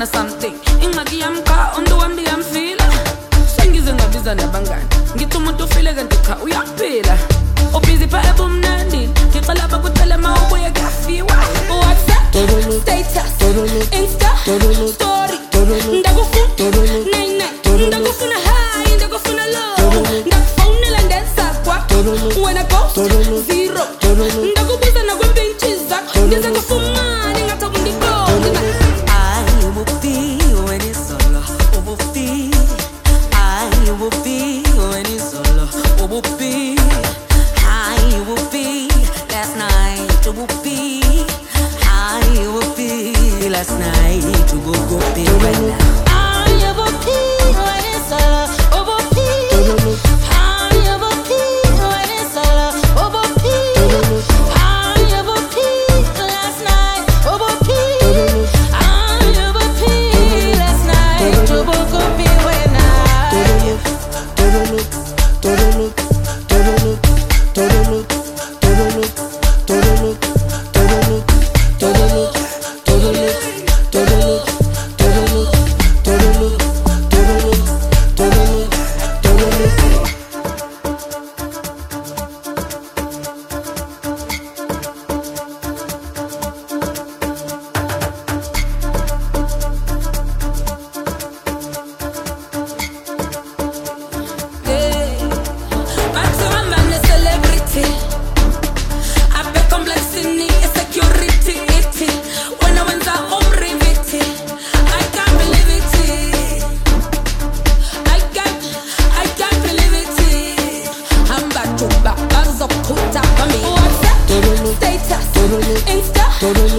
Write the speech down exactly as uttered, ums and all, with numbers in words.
ngifuna something ingxaki yamka undo wami yamfila sengize ngabiza nabangani ngithi umuntu ufile kanti cha uyaphila ubhizi pha ebumnandi ngicela bakutshela mawubuye kafiwa WhatsApp status Insta story ndakufuna nine nine ndakufuna high ndakufuna low ndakufonela ndesakwa when I go zero ndakubuza nakwempintshi zakho ngize ngifumane ngathoba ngikona I will feel when it's solo will feel I will feel when it's solo will feel I will feel last night will feel I will feel last night to go go feel right now I will feel when it's solo will feel I will feel when it's solo will feel I will feel last night will feel I will feel last night to go go feel when I Insta